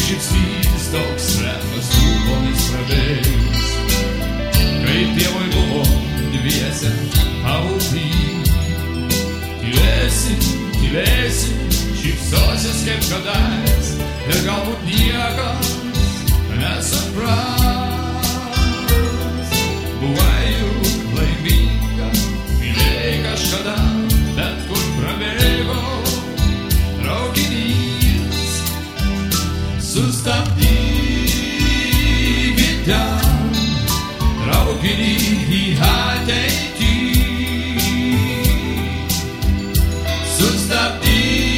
šypsys toks retas lūpomis prabėgs. Kaip pievoj buvo dviese paupy, tylėsi, tylėsi, šypsosies kaip kadais, ir galbūt niekas nesupras. Buvai juk laiminga, mylėjai kažkada, bet kur prabėgo traukinys. Sustabdykite traukinį į ateitį. Sustabdykite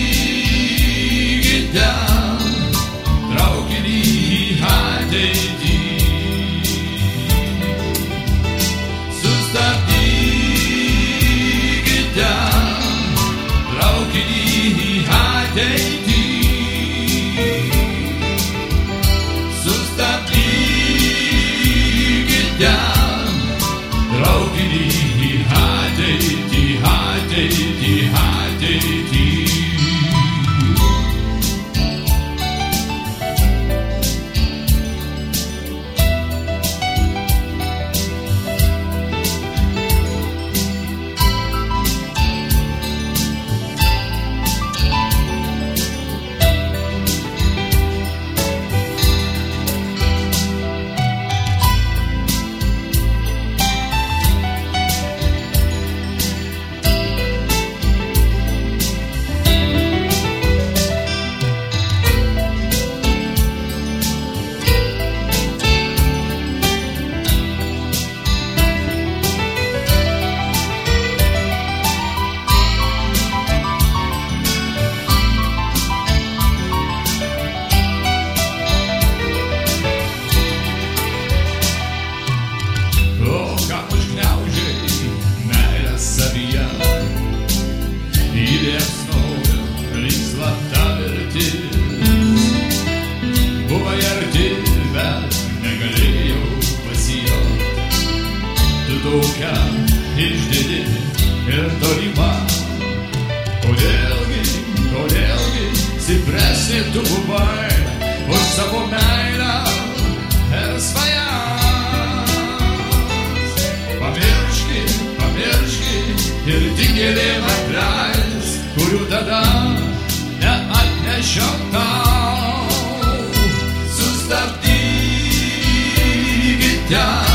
traukinį į ateitį. Sustabdykite traukinį į ateitį. Sustabdykite traukinį į ateitį, ateitį, ateitį. Įliepsnojo slapta mirtis. Buvai arti, bet negalėjau pasijuokti. Tu tokia išdidi ir tolima. Kodėlgi stipresnė tu buvai už savo meilę ir svajas. Pamirški ir tikėlėm atleis, kurių tada neatnešiau tau. Sustabdykite